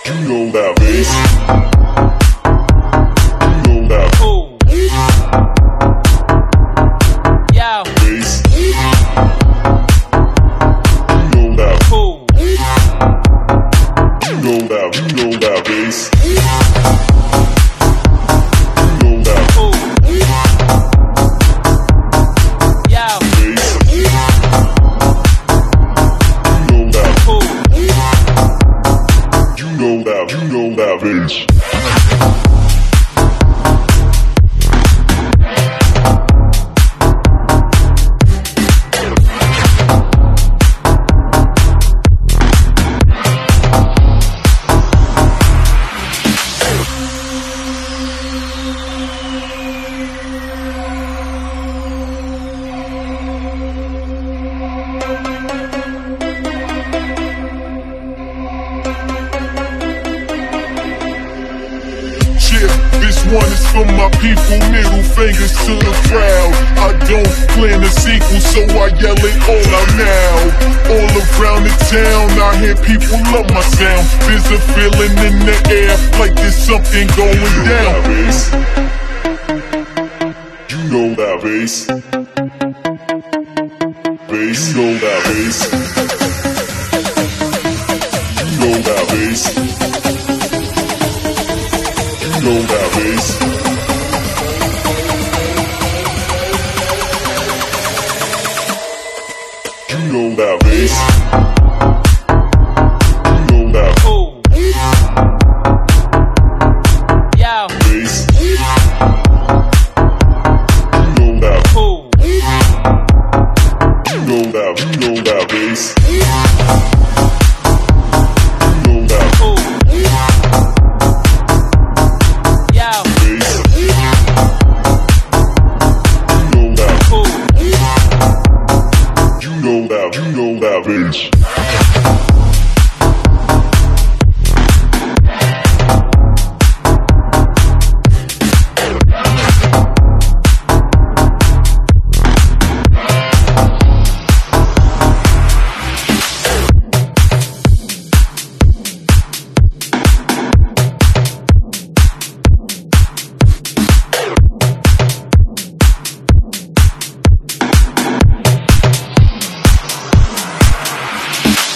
You know that bass. You know that Yo. bass. You know that You know that bass. You know that Yo. bass. You know that bass. This one is for my people, middle fingers to the crowd. I don't plan a sequel, so I yell it all out now. All around the town, I hear people love my sound. There's a feeling in the air, like there's something going down. You know that bass. Bass, you know that bass. You know that bass. You know that bass. You know that bass. You know that Yo. bass. You know that You know that bass. You know that Yo. bass. You know that bass.